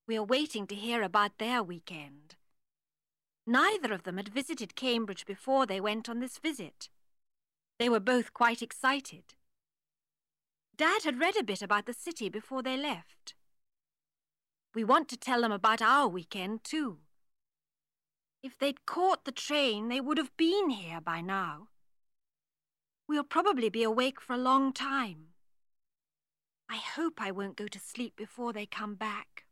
We are waiting to hear about their weekend. Neither of them had visited Cambridge before they went on this visit. They were both quite excited. Dad had read a bit about the city before they left. We want to tell them about our weekend too. If they'd caught the train, they would have been here by now. We'll probably be awake for a long time. I hope I won't go to sleep before they come back.